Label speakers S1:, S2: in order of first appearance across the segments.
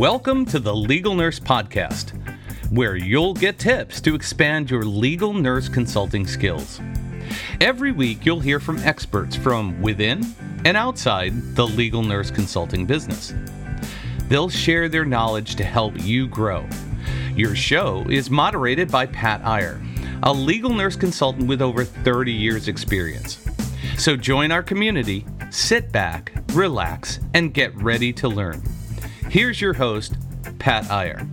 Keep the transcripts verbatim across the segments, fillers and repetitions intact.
S1: Welcome to the Legal Nurse Podcast, where you'll get tips to expand your legal nurse consulting skills. Every week, you'll hear from experts from within and outside the legal nurse consulting business. They'll share their knowledge to help you grow. Your show is moderated by Pat Iyer, a legal nurse consultant with over thirty years experience. So join our community, sit back, relax, and get ready to learn. Here's your host, Pat Iyer.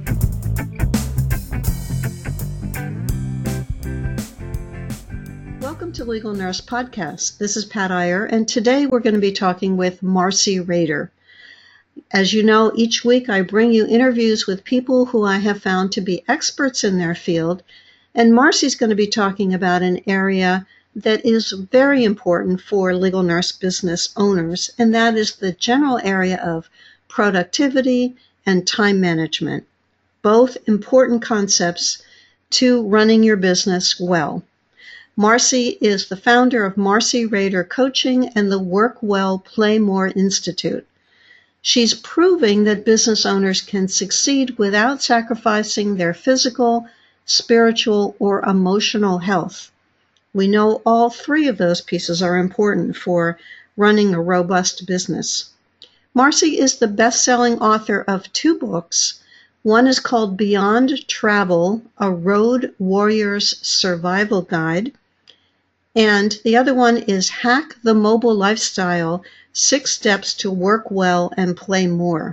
S2: Welcome to Legal Nurse Podcast. This is Pat Iyer, and today we're going to be talking with Marcy Rader. As you know, each week I bring you interviews with people who I have found to be experts in their field, and Marcy's going to be talking about an area that is very important for legal nurse business owners, and that is the general area of productivity and time management, both important concepts to running your business well. Marcy is the founder of Marcy Rader Coaching and the Work Well, Play More Institute. She's proving that business owners can succeed without sacrificing their physical, spiritual, or emotional health. We know all three of those pieces are important for running a robust business. Marcy is the best-selling author of two books. One is called Beyond Travel, A Road Warrior's Survival Guide, and the other one is Hack the Mobile Lifestyle, Six Steps to Work Well and Play More.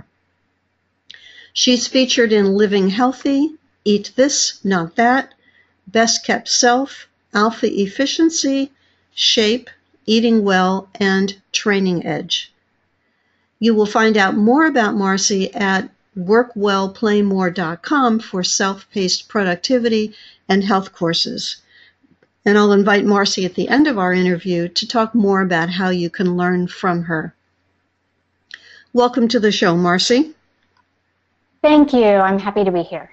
S2: She's featured in Living Healthy, Eat This, Not That, Best Kept Self, Alpha Efficiency, Shape, Eating Well, and Training Edge. You will find out more about Marcy at work well play more dot com for self-paced productivity and health courses. And I'll invite Marcy at the end of our interview to talk more about how you can learn from her. Welcome to the show, Marcy.
S3: Thank you. I'm happy to be here.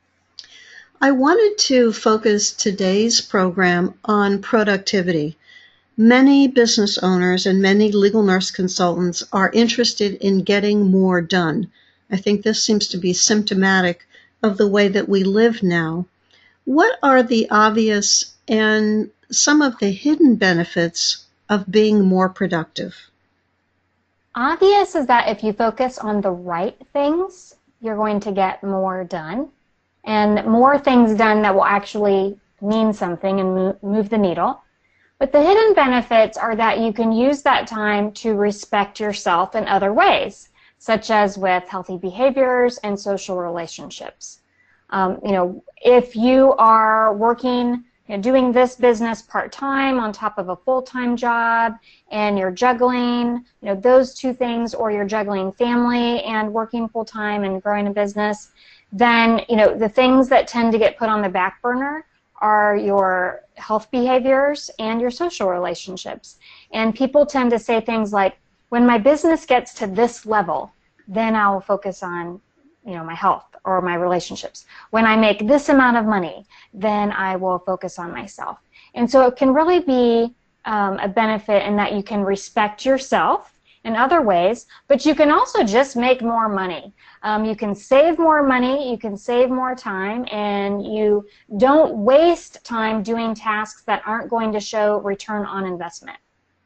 S2: I wanted to focus today's program on productivity. Many business owners and many legal nurse consultants are interested in getting more done. I think this seems to be symptomatic of the way that we live now. What are the obvious and some of the hidden benefits of being more productive?
S3: Obvious is that if you focus on the right things, you're going to get more done, and more things done that will actually mean something and move the needle. But the hidden benefits are that you can use that time to respect yourself in other ways, such as with healthy behaviors and social relationships. Um, you know, if you are working, you know, doing this business part-time on top of a full-time job, and you're juggling, you know, those two things, or you're juggling family and working full-time and growing a business, then, you know, the things that tend to get put on the back burner are your health behaviors and your social relationships. And people tend to say things like, when my business gets to this level, then I will focus on, you know, my health or my relationships. When I make this amount of money, then I will focus on myself. And so it can really be um, a benefit in that you can respect yourself in other ways, but you can also just make more money. Um, you can save more money, you can save more time, and you don't waste time doing tasks that aren't going to show return on investment.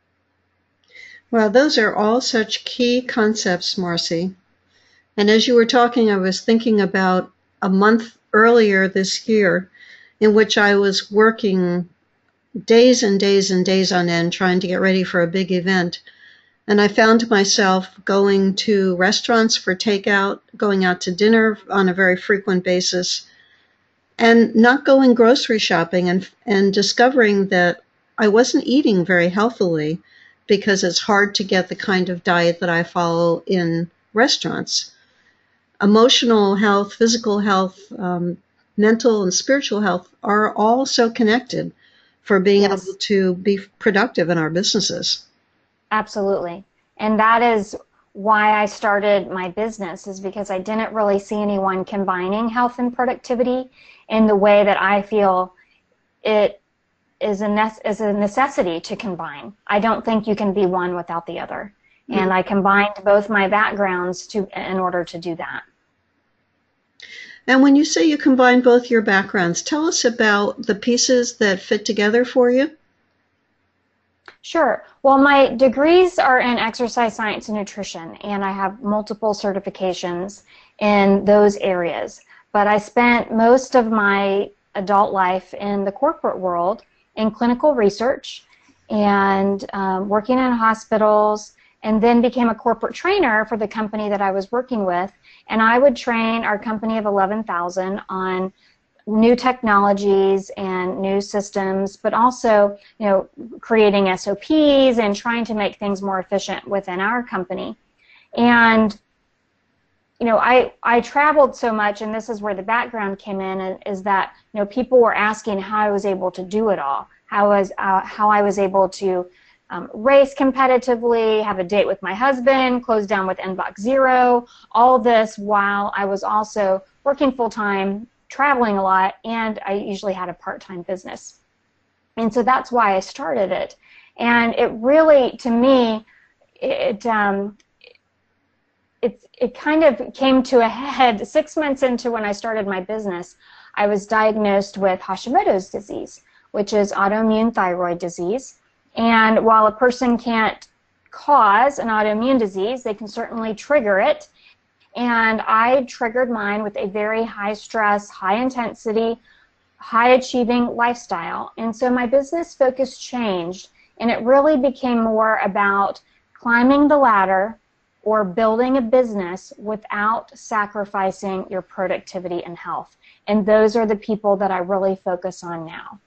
S2: Well, those are all such key concepts, Marcy. And as you were talking, I was thinking about a month earlier this year in which I was working days and days and days on end trying to get ready for a big event. And I found myself going to restaurants for takeout, going out to dinner on a very frequent basis, and not going grocery shopping, and, and discovering that I wasn't eating very healthily because it's hard to get the kind of diet that I follow in restaurants. Emotional health, physical health, um, mental and spiritual health are all so connected for being
S3: Yes.
S2: able to be productive in our businesses.
S3: Absolutely. And that is why I started my business, is because I didn't really see anyone combining health and productivity in the way that I feel it is a, ne- is a necessity to combine. I don't think you can be one without the other. Mm-hmm. And I combined both my backgrounds to in order to do that.
S2: And when you say you combine both your backgrounds, tell us about the pieces that fit together for you.
S3: Sure. Well, my degrees are in exercise science and nutrition, and I have multiple certifications in those areas. But I spent most of my adult life in the corporate world in clinical research and um, working in hospitals, and then became a corporate trainer for the company that I was working with. And I would train our company of eleven thousand on new technologies and new systems, but also, you know, creating S O Ps and trying to make things more efficient within our company. And, you know, I, I traveled so much, and this is where the background came in, is that, you know, people were asking how I was able to do it all, how I was, uh, how I was able to um, race competitively, have a date with my husband, close down with Inbox Zero, all this while I was also working full-time, traveling a lot, and I usually had a part-time business. And so that's why I started it. And it really, to me, it um, it, it kind of came to a head six months into when I started my business. I was diagnosed with Hashimoto's disease, which is autoimmune thyroid disease. And while a person can't cause an autoimmune disease, they can certainly trigger it. And I triggered mine with a very high stress, high intensity, high achieving lifestyle. And so my business focus changed, and it really became more about climbing the ladder or building a business without sacrificing your productivity and health. And those are the people that I really focus on now.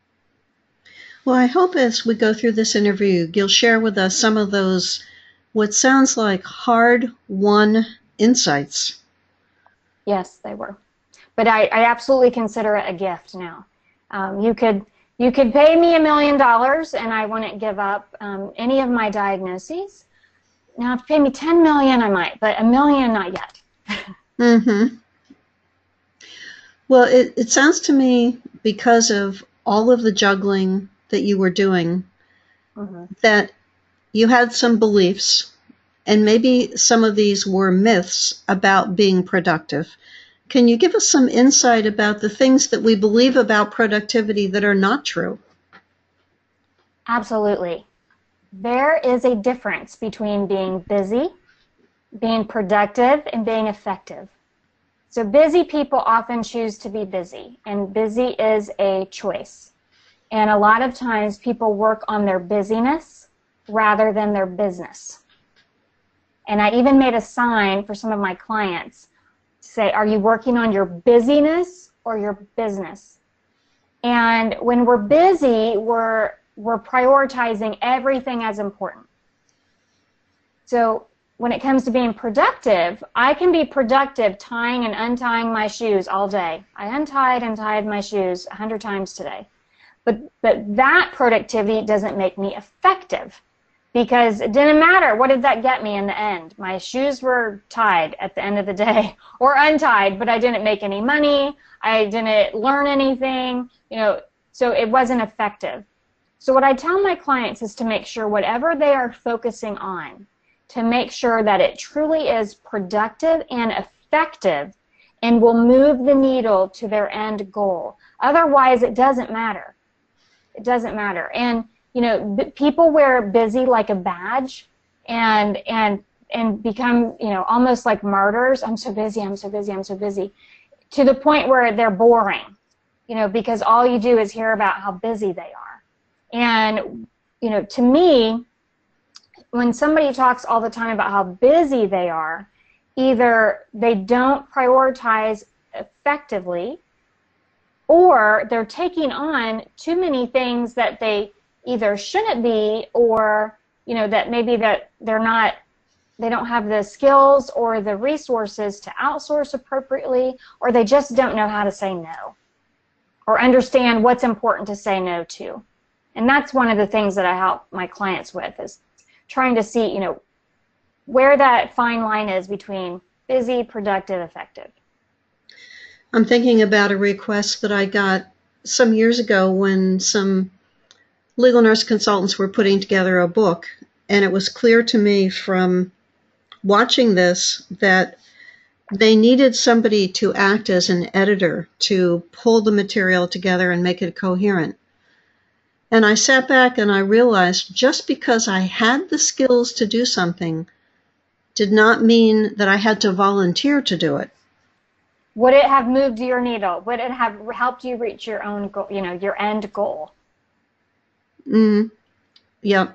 S2: Well, I hope as we go through this interview, you'll share with us some of those, what sounds like hard-won insights.
S3: Yes, they were. But I, I absolutely consider it a gift now. Um, you could you could pay me a million dollars and I wouldn't give up um, any of my diagnoses. Now, if you pay me ten million, I might, but a million, not yet.
S2: Mm-hmm. Well, it, it sounds to me, because of all of the juggling that you were doing, mm-hmm. that you had some beliefs, and maybe some of these were myths about being productive. Can you give us some insight about the things that we believe about productivity that are not true?
S3: Absolutely. There is a difference between being busy, being productive, and being effective. So busy people often choose to be busy, and busy is a choice. And a lot of times people work on their busyness rather than their business. And I even made a sign for some of my clients to say, are you working on your busyness or your business? And when we're busy, we're, we're prioritizing everything as important. So when it comes to being productive, I can be productive tying and untying my shoes all day. I untied and tied my shoes a hundred times today. But, but that productivity doesn't make me effective, because it didn't matter. What did that get me in the end? My shoes were tied at the end of the day, or untied, but I didn't make any money. I didn't learn anything, you know, so it wasn't effective. So what I tell my clients is to make sure whatever they are focusing on, to make sure that it truly is productive and effective and will move the needle to their end goal. Otherwise, it doesn't matter. It doesn't matter. And you know, people wear busy like a badge, and and and become, you know, almost like martyrs. I'm so busy, I'm so busy, I'm so busy, to the point where they're boring, you know, because all you do is hear about how busy they are. And, you know, to me, when somebody talks all the time about how busy they are, either they don't prioritize effectively, or they're taking on too many things that they either shouldn't be, or, you know, that maybe that they're not, they don't have the skills or the resources to outsource appropriately, or they just don't know how to say no or understand what's important to say no to. And that's one of the things that I help my clients with, is trying to see, you know, where that fine line is between busy, productive, effective.
S2: I'm thinking about a request that I got some years ago when some legal nurse consultants were putting together a book, and it was clear to me from watching this that They needed somebody to act as an editor to pull the material together and make it coherent. And I sat back and I realized just because I had the skills to do something did not mean that I had to volunteer to do it.
S3: Would it have moved your needle? Would it have helped you reach your own goal, you know, your end goal?
S2: Mm, yep.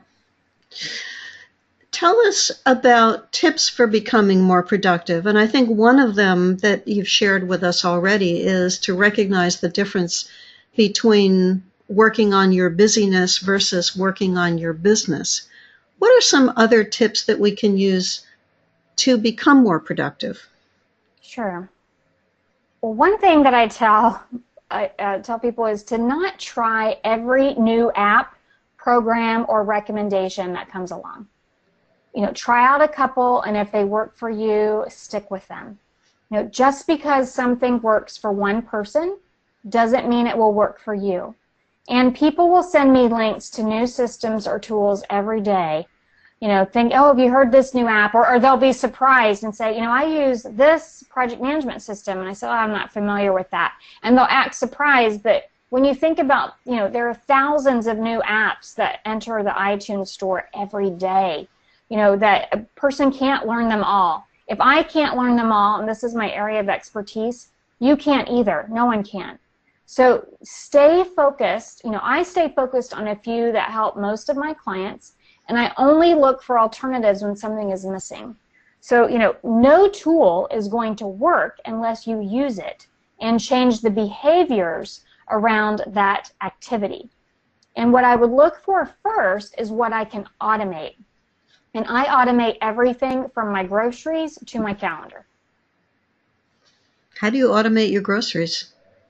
S2: Tell us about tips for becoming more productive. And I think one of them that you've shared with us already is to recognize the difference between working on your busyness versus working on your business. What are some other tips that we can use to become more productive?
S3: Sure. Well, one thing that I tell I uh, tell people is to not try every new app, program, or recommendation that comes along. You know, try out a couple, and if they work for you, stick with them. You know, just because something works for one person doesn't mean it will work for you. And people will send me links to new systems or tools every day. You know, think, oh, have you heard this new app? Or, or they'll be surprised and say, you know, I use this project management system. And I say, oh, I'm not familiar with that. And they'll act surprised. But when you think about, you know, there are thousands of new apps that enter the iTunes store every day, you know, that a person can't learn them all. If I can't learn them all, and this is my area of expertise, you can't either. No one can. So stay focused. You know, I stay focused on a few that help most of my clients. And I only look for alternatives when something is missing. So, you know, no tool is going to work unless you use it and change the behaviors around that activity. And what I would look for first is what I can automate. And I automate everything from my groceries to my calendar.
S2: How do you automate your groceries?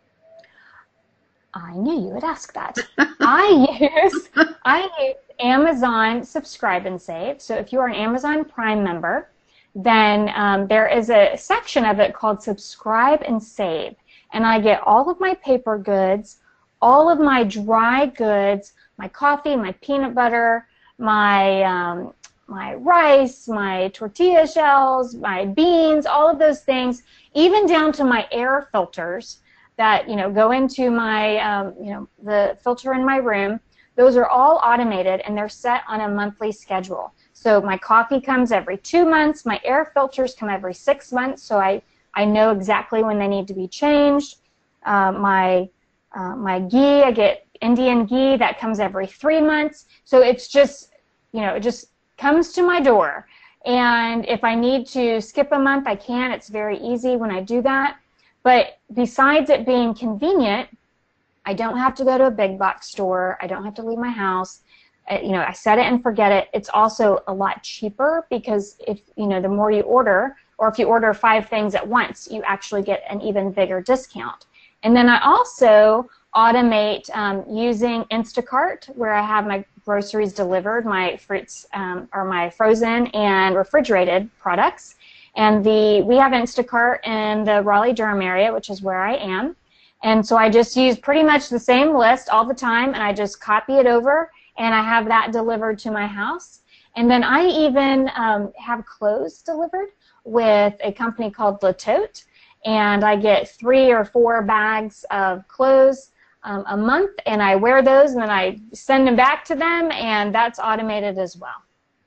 S3: I knew you would ask that. I use I use Amazon Subscribe and Save. So if you are an Amazon Prime member, then um, there is a section of it called Subscribe and Save. And I get all of my paper goods, all of my dry goods, my coffee, my peanut butter, my um, my rice, my tortilla shells, my beans, all of those things, even down to my air filters that, you know, go into my, um, you know, the filter in my room. Those are all automated, and they're set on a monthly schedule. So my coffee comes every two months. My air filters come every six months, so I, I know exactly when they need to be changed. Uh, my, uh, my ghee, I get Indian ghee, that comes every three months. So it's just, you know, it just comes to my door. And if I need to skip a month, I can. It's very easy when I do that. But besides it being convenient, I don't have to go to a big box store. I don't have to leave my house. I, you know, I set it and forget it. It's also a lot cheaper because if, you know, the more you order, or if you order five things at once, you actually get an even bigger discount. And then I also automate um, using Instacart, where I have my groceries delivered, my fruits um, or my frozen and refrigerated products. And the we have Instacart in the Raleigh-Durham area, which is where I am. And so I just use pretty much the same list all the time, and I just copy it over, and I have that delivered to my house. And then I even um, have clothes delivered with a company called Le Tote, and I get three or four bags of clothes um, a month, and I wear those, and then I send them back to them, and that's automated as well.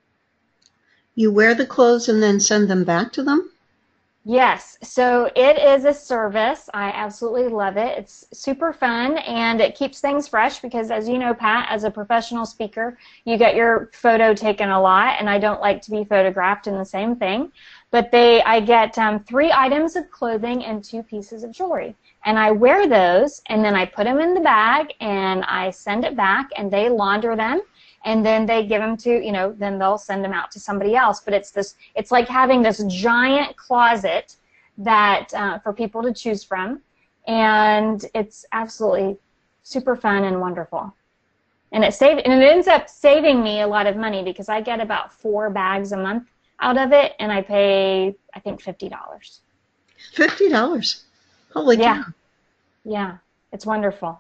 S2: You wear the clothes and then send them back to them?
S3: Yes, so it is a service. I absolutely love it. It's super fun, and it keeps things fresh because, as you know, Pat, as a professional speaker, you get your photo taken a lot, and I don't like to be photographed in the same thing. But they, I get um, three items of clothing and two pieces of jewelry, and I wear those, and then I put them in the bag, and I send it back, and they launder them. And then they give them to, you know, then they'll send them out to somebody else. But it's this, it's like having this giant closet that uh, for people to choose from, and it's absolutely super fun and wonderful. And it save, and it ends up saving me a lot of money because I get about four bags a month out of it, and I pay, I think, fifty dollars.
S2: Fifty dollars. Holy cow!
S3: Yeah, yeah, it's wonderful.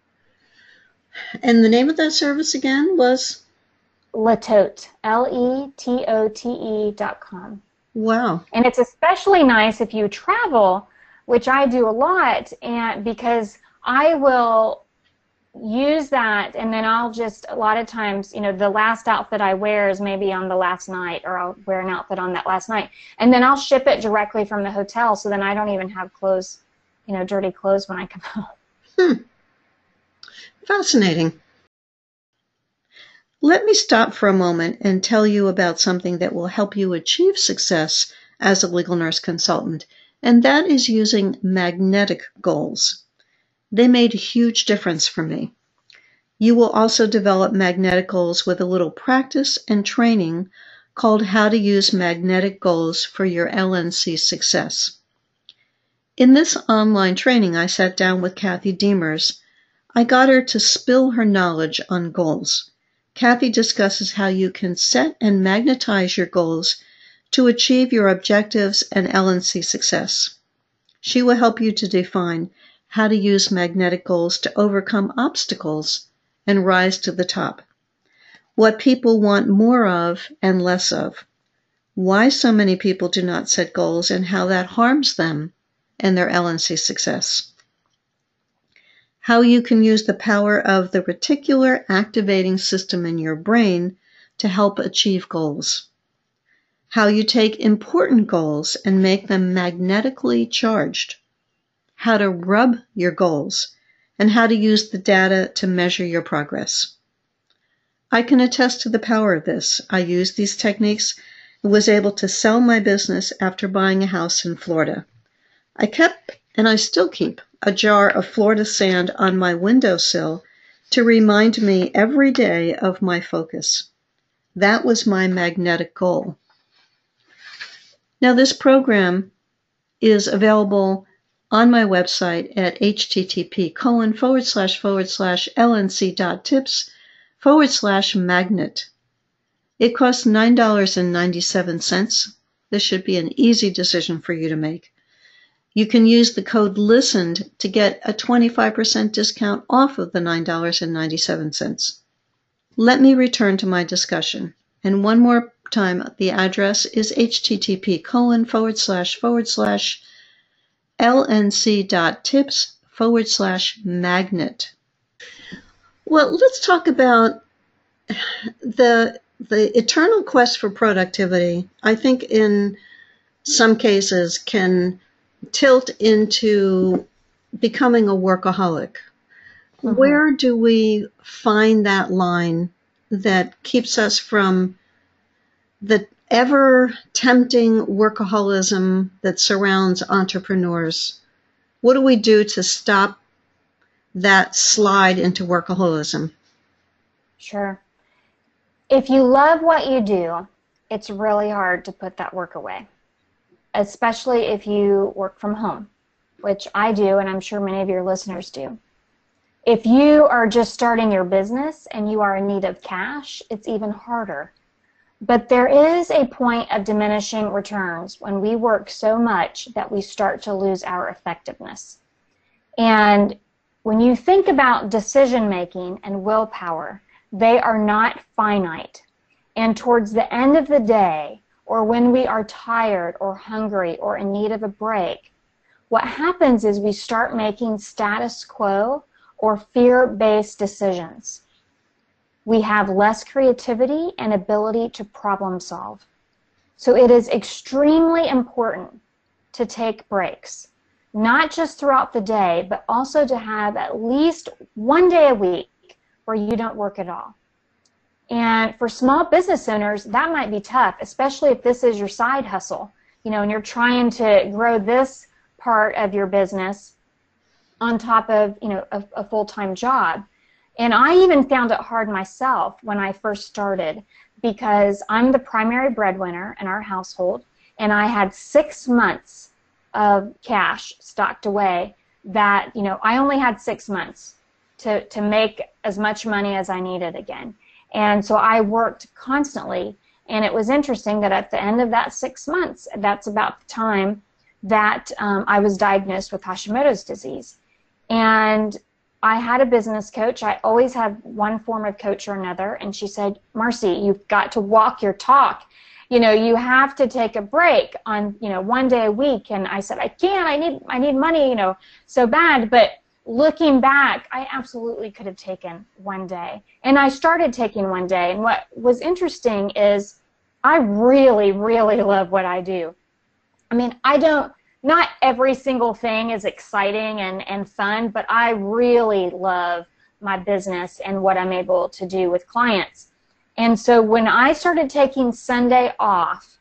S2: And the name of that service again was?
S3: Le Tote, L E T O T E dot com.
S2: Wow.
S3: And it's especially nice if you travel, which I do a lot, and because I will use that, and then I'll just, a lot of times, you know, the last outfit I wear is maybe on the last night, or I'll wear an outfit on that last night, and then I'll ship it directly from the hotel, so then I don't even have clothes, you know, dirty clothes when I come home.
S2: Hmm. Fascinating. Let me stop for a moment and tell you about something that will help you achieve success as a legal nurse consultant, and that is using magnetic goals. They made a huge difference for me. You will also develop magnetic goals with a little practice and training called How to Use Magnetic Goals for Your L N C Success. In this online training, I sat down with Kathy Demers. I got her to spill her knowledge on goals. Kathy discusses how you can set and magnetize your goals to achieve your objectives and L N C success. She will help you to define how to use magnetic goals to overcome obstacles and rise to the top. What people want more of and less of. Why so many people do not set goals and how that harms them and their L N C success. How you can use the power of the reticular activating system in your brain to help achieve goals. How you take important goals and make them magnetically charged. How to rub your goals, and how to use the data to measure your progress. I can attest to the power of this. I used these techniques and was able to sell my business after buying a house in Florida. I kept, and I still keep, a jar of Florida sand on my windowsill to remind me every day of my focus. That was my magnetic goal. Now, this program is available on my website at http colon forward slash forward slash lnc.tips forward slash magnet. It costs nine dollars and ninety-seven cents. This should be an easy decision for you to make. You can use the code LISTENED to get a twenty-five percent discount off of the nine dollars and ninety-seven cents. Let me return to my discussion. And one more time, the address is http colon forward slash forward slash lnc.tips forward slash magnet. Well, let's talk about the the eternal quest for productivity. I think in some cases can tilt into becoming a workaholic. Mm-hmm. Where do we find that line that keeps us from the ever tempting workaholism that surrounds entrepreneurs? What do we do to stop that slide into workaholism?
S3: Sure. If you love what you do, it's really hard to put that work away, especially if you work from home, which I do, and I'm sure many of your listeners do. If you are just starting your business and you are in need of cash, it's even harder. But there is a point of diminishing returns when we work so much that we start to lose our effectiveness. And when you think about decision making and willpower, they are not finite. And towards the end of the day, or when we are tired or hungry or in need of a break, what happens is we start making status quo or fear-based decisions. We have less creativity and ability to problem solve. So it is extremely important to take breaks, not just throughout the day, but also to have at least one day a week where you don't work at all. And for small business owners, that might be tough, especially if this is your side hustle, you know, and you're trying to grow this part of your business on top of, you know, a, a full-time job. And I even found it hard myself when I first started, because I'm the primary breadwinner in our household, and I had six months of cash stocked away that, you know, I only had six months to, to make as much money as I needed again. And so I worked constantly, and it was interesting that at the end of that six months, that's about the time that um, I was diagnosed with Hashimoto's disease. And I had a business coach. I always had one form of coach or another, and she said, Marcy, you've got to walk your talk. you know, you have to take a break on, you know, one day a week. And I said, I can't, I need, I need money, you know, so bad. But looking back, I absolutely could have taken one day. And I started taking one day. And what was interesting is I really, really love what I do. I mean, I don't, not every single thing is exciting and, and fun, but I really love my business and what I'm able to do with clients. And so when I started taking Sunday off,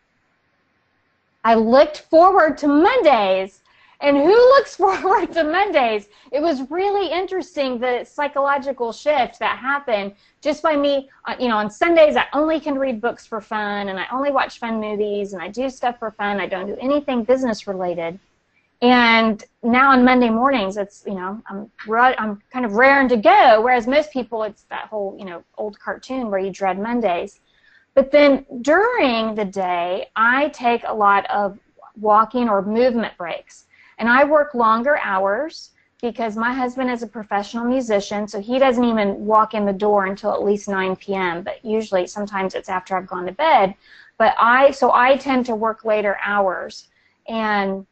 S3: I looked forward to Mondays. And who looks forward to Mondays? It was really interesting, the psychological shift that happened just by me, you know, on Sundays I only can read books for fun, and I only watch fun movies, and I do stuff for fun. I don't do anything business related. And now on Monday mornings, it's, you know, I'm, I'm kind of raring to go, whereas most people, it's that whole, you know, old cartoon where you dread Mondays. But then during the day, I take a lot of walking or movement breaks. And I work longer hours because my husband is a professional musician, so he doesn't even walk in the door until at least nine p m But usually, sometimes it's after I've gone to bed. But I, so I tend to work later hours. And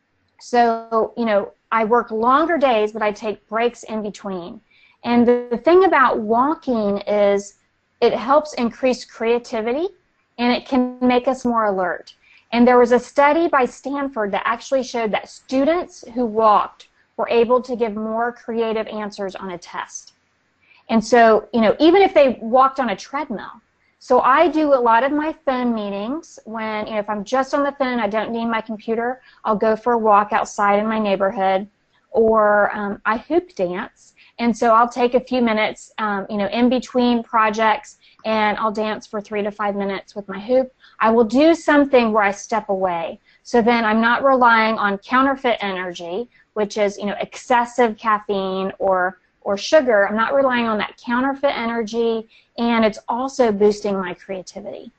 S3: so, you know, I work longer days, but I take breaks in between. And the, the thing about walking is it helps increase creativity, and it can make us more alert. And there was a study by Stanford that actually showed that students who walked were able to give more creative answers on a test. And so, you know, even if they walked on a treadmill. So I do a lot of my phone meetings when, you know, if I'm just on the phone, I don't need my computer, I'll go for a walk outside in my neighborhood, or um, I hoop dance. And so I'll take a few minutes, um, you know, in between projects, and I'll dance for three to five minutes with my hoop. I will do something where I step away. So then I'm not relying on counterfeit energy, which is, you know, excessive caffeine or, or sugar. I'm not relying on that counterfeit energy, and it's also boosting my creativity.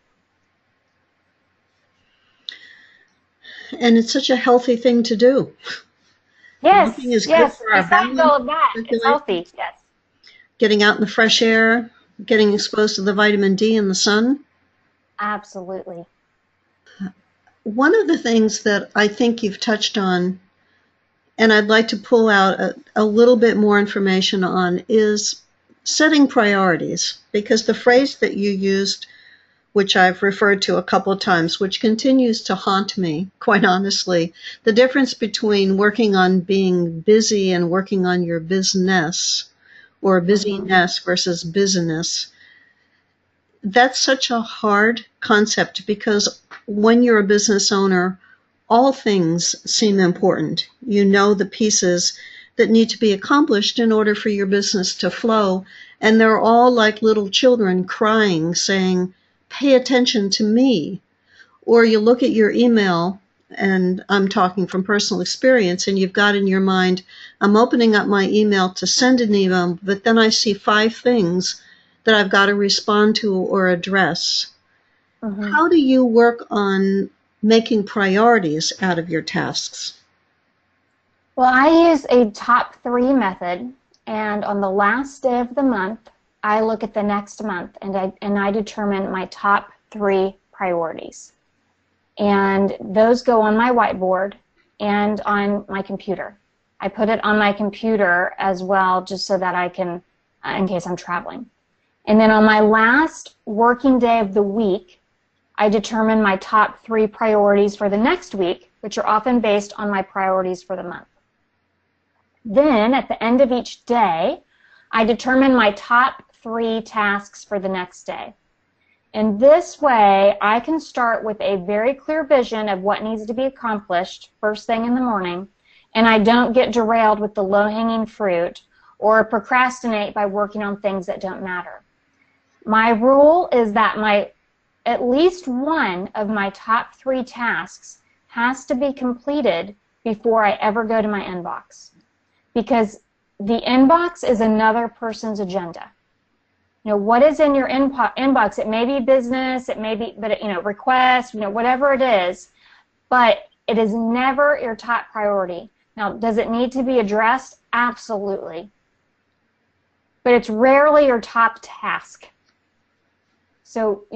S2: And it's such a healthy thing to do.
S3: Yes,
S2: Walking is
S3: yes,
S2: good for our
S3: besides all of that,
S2: circulation.
S3: it's healthy, yes.
S2: Getting out in the fresh air, getting exposed to the vitamin D in the sun.
S3: Absolutely.
S2: One of the things that I think you've touched on, and I'd like to pull out a, a little bit more information on, is setting priorities. Because the phrase that you used, which I've referred to a couple of times, which continues to haunt me, quite honestly, the difference between working on being busy and working on your business, or busyness versus business. That's such a hard concept, because when you're a business owner, all things seem important. You know the pieces that need to be accomplished in order for your business to flow, and they're all like little children crying, saying, pay attention to me. Or you look at your email, and I'm talking from personal experience, and you've got in your mind, I'm opening up my email to send an email, but then I see five things that I've got to respond to or address. Mm-hmm. How do you work on making priorities out of your tasks?
S3: Well, I use a top three method, and on the last day of the month, I look at the next month, and I, and I determine my top three priorities. And those go on my whiteboard and on my computer. I put it on my computer as well, just so that I can, in case I'm traveling. And then on my last working day of the week, I determine my top three priorities for the next week, which are often based on my priorities for the month. Then, at the end of each day, I determine my top three tasks for the next day. And this way, I can start with a very clear vision of what needs to be accomplished first thing in the morning, and I don't get derailed with the low-hanging fruit or procrastinate by working on things that don't matter. My rule is that my at least one of my top three tasks has to be completed before I ever go to my inbox, because the inbox is another person's agenda. You know, what is in your inbox? It may be business, it may be, but it, you know, requests, you know, whatever it is, but it is never your top priority. Now, does it need to be addressed? Absolutely. But it's rarely your top task. So, you know,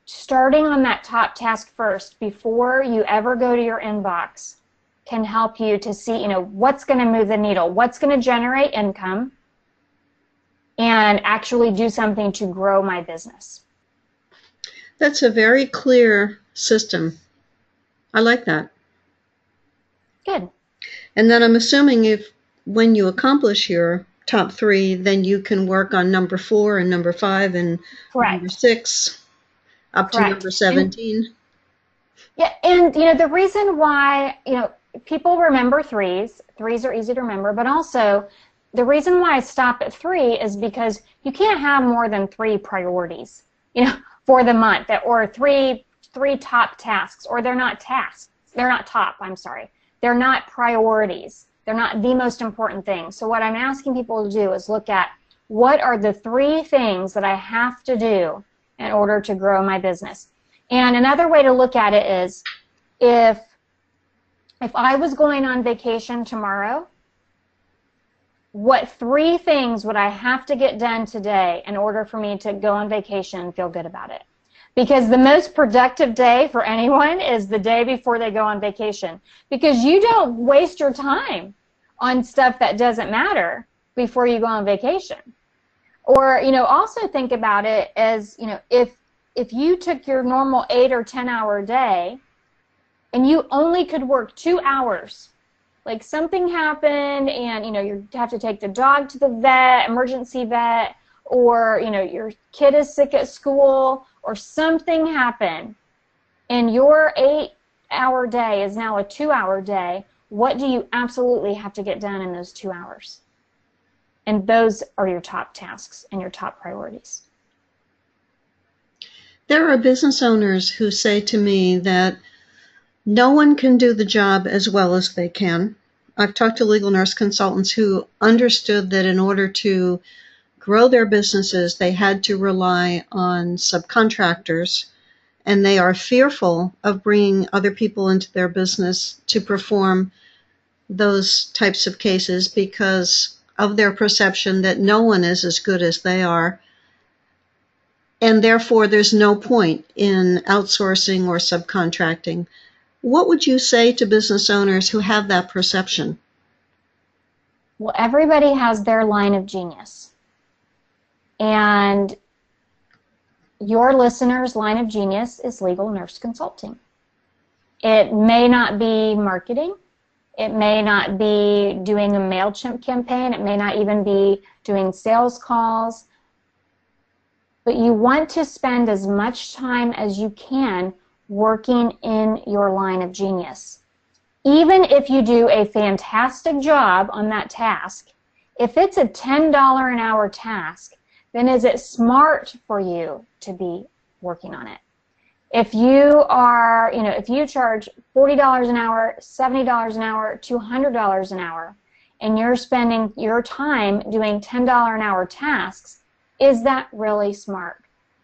S3: starting on that top task first before you ever go to your inbox can help you to see, you know, what's going to move the needle, what's going to generate income, and actually do something to grow my business.
S2: That's a very clear system. I like that.
S3: Good.
S2: And then I'm assuming if when you accomplish your top three, then you can work on number four and number five and
S3: Correct.
S2: number six up
S3: Correct.
S2: to number seventeen.
S3: And, yeah, and you know the reason why you know people remember threes. Threes are easy to remember, but also the reason why I stop at three is because you can't have more than three priorities, you know, for the month, or three three top tasks, or they're not tasks. They're not top. I'm sorry. They're not priorities. They're not the most important thing. So what I'm asking people to do is look at what are the three things that I have to do in order to grow my business. And another way to look at it is if if I was going on vacation tomorrow, what three things would I have to get done today in order for me to go on vacation and feel good about it? Because the most productive day for anyone is the day before they go on vacation. Because you don't waste your time on stuff that doesn't matter before you go on vacation. Or, you know, also think about it as, you know, if if you took your normal eight or ten hour day and you only could work two hours, like something happened and, you know, you have to take the dog to the vet, emergency vet, or, you know, your kid is sick at school, or something happened, and your eight-hour day is now a two-hour day, what do you absolutely have to get done in those two hours? And those are your top tasks and your top priorities.
S2: There are business owners who say to me that no one can do the job as well as they can. I've talked to legal nurse consultants who understood that in order to grow their businesses, they had to rely on subcontractors, and they are fearful of bringing other people into their business to perform those types of cases because of their perception that no one is as good as they are, and therefore there's no point in outsourcing or subcontracting. What would you say to business owners who have that perception?
S3: Well, everybody has their line of genius. And your listener's line of genius is legal nurse consulting. It may not be marketing. It may not be doing a MailChimp campaign. It may not even be doing sales calls. But you want to spend as much time as you can working in your line of genius. Even if you do a fantastic job on that task, if it's a ten dollars an hour task, then is it smart for you to be working on it? If you are, you know, if you charge forty dollars an hour, seventy dollars an hour, two hundred dollars an hour, and you're spending your time doing ten dollars an hour tasks, is that really smart?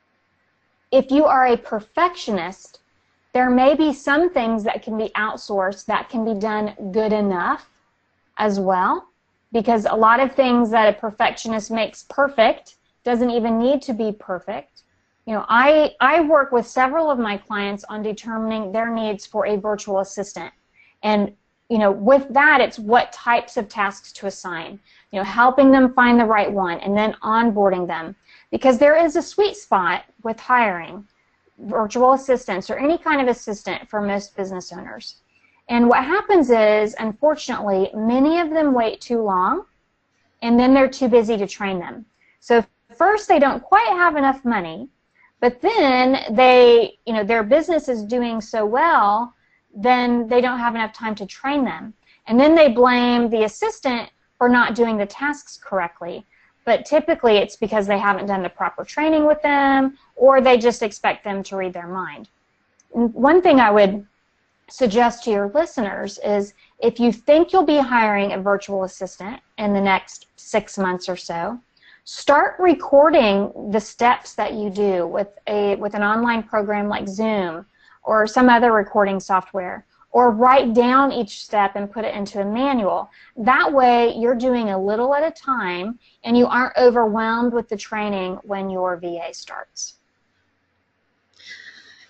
S3: If you are a perfectionist, there may be some things that can be outsourced that can be done good enough as well, because a lot of things that a perfectionist makes perfect doesn't even need to be perfect. You know, I, I work with several of my clients on determining their needs for a virtual assistant. And, you know, with that, it's what types of tasks to assign, you know, helping them find the right one and then onboarding them. Because there is a sweet spot with hiring virtual assistants or any kind of assistant for most business owners. And what happens is, unfortunately, many of them wait too long, and then they're too busy to train them. So first, they don't quite have enough money, but then they, you know, their business is doing so well, then they don't have enough time to train them. And then they blame the assistant for not doing the tasks correctly. But typically, it's because they haven't done the proper training with them, or they just expect them to read their mind. And one thing I would suggest to your listeners is if you think you'll be hiring a virtual assistant in the next six months or so, start recording the steps that you do with a with an online program like Zoom or some other recording software, or write down each step and put it into a manual. That way you're doing a little at a time and you aren't overwhelmed with the training when your V A starts.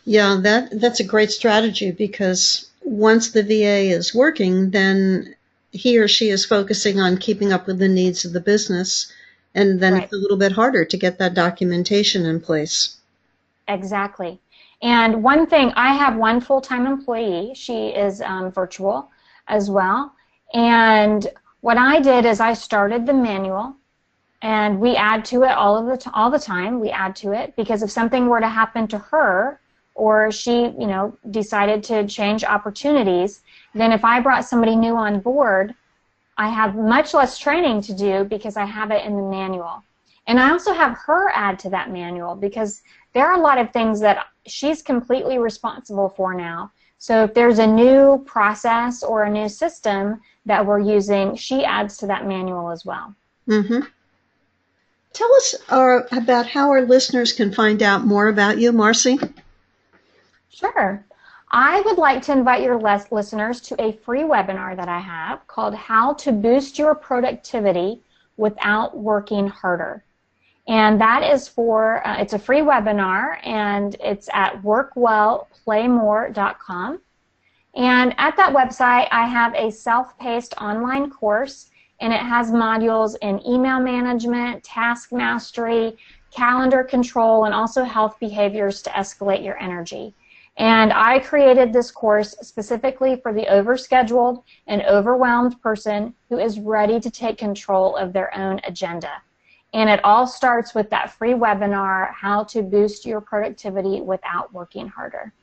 S2: Yeah, that that's a great strategy, because once the V A is working, then he or she is focusing on keeping up with the needs of the business, and then
S3: Right.
S2: it's a little bit harder to get that documentation in place.
S3: Exactly. And one thing, I have one full-time employee. She is um, virtual as well. And what I did is I started the manual, and we add to it all of the t- all the time. We add to it because if something were to happen to her, or she, you know, decided to change opportunities, then if I brought somebody new on board, I have much less training to do because I have it in the manual. And I also have her add to that manual because there are a lot of things that she's completely responsible for now. So if there's a new process or a new system that we're using, she adds to that manual as well.
S2: Mm-hmm. Tell us uh, about how our listeners can find out more about you, Marcy.
S3: Sure. I would like to invite your les- listeners to a free webinar that I have called How to Boost Your Productivity Without Working Harder. And that is for, uh, it's a free webinar, and it's at work well play more dot com. And at that website, I have a self-paced online course, and it has modules in email management, task mastery, calendar control, and also health behaviors to escalate your energy. And I created this course specifically for the overscheduled and overwhelmed person who is ready to take control of their own agenda. And it all starts with that free webinar, How to Boost Your Productivity Without Working Harder.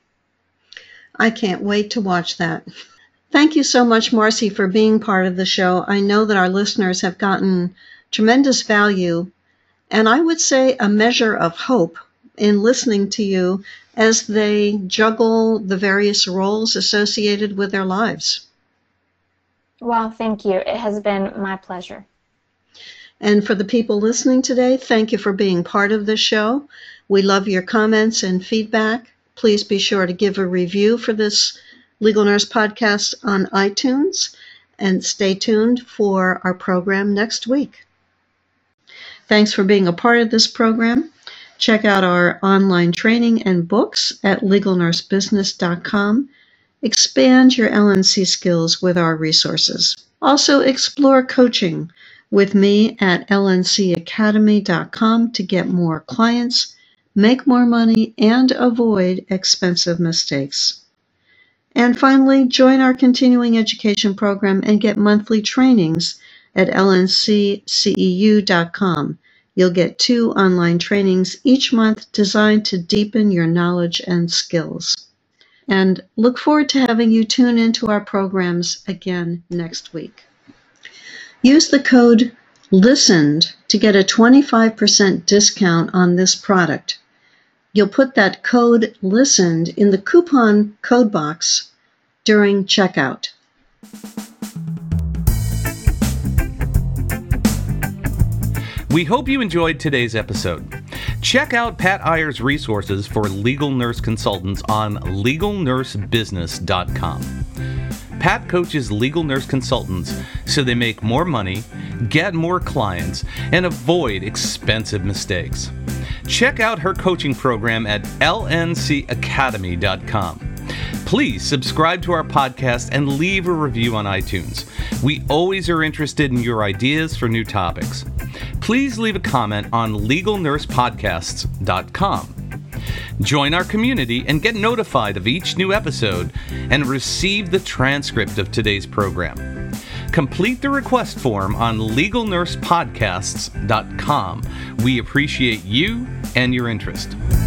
S2: I can't wait to watch that. Thank you so much, Marcy, for being part of the show. I know that our listeners have gotten tremendous value, and I would say a measure of hope in listening to you as they juggle the various roles associated with their lives.
S3: Well, thank you. It has been my pleasure.
S2: And for the people listening today, thank you for being part of this show. We love your comments and feedback. Please be sure to give a review for this Legal Nurse podcast on iTunes, and stay tuned for our program next week. Thanks for being a part of this program. Check out our online training and books at legal nurse business dot com. Expand your L N C skills with our resources. Also, explore coaching with me at L N C academy dot com to get more clients, make more money, and avoid expensive mistakes. And finally, join our continuing education program and get monthly trainings at L N C C E U dot com. You'll get two online trainings each month designed to deepen your knowledge and skills. And look forward to having you tune into our programs again next week. Use the code LISTENED to get a twenty-five percent discount on this product. You'll put that code LISTENED in the coupon code box during checkout.
S1: We hope you enjoyed today's episode. Check out Pat Iyer's resources for legal nurse consultants on legal nurse business dot com. Pat coaches legal nurse consultants so they make more money, get more clients, and avoid expensive mistakes. Check out her coaching program at L N C academy dot com. Please subscribe to our podcast and leave a review on iTunes. We always are interested in your ideas for new topics. Please leave a comment on legal nurse podcasts dot com. Join our community and get notified of each new episode and receive the transcript of today's program. Complete the request form on legal nurse podcasts dot com. We appreciate you and your interest.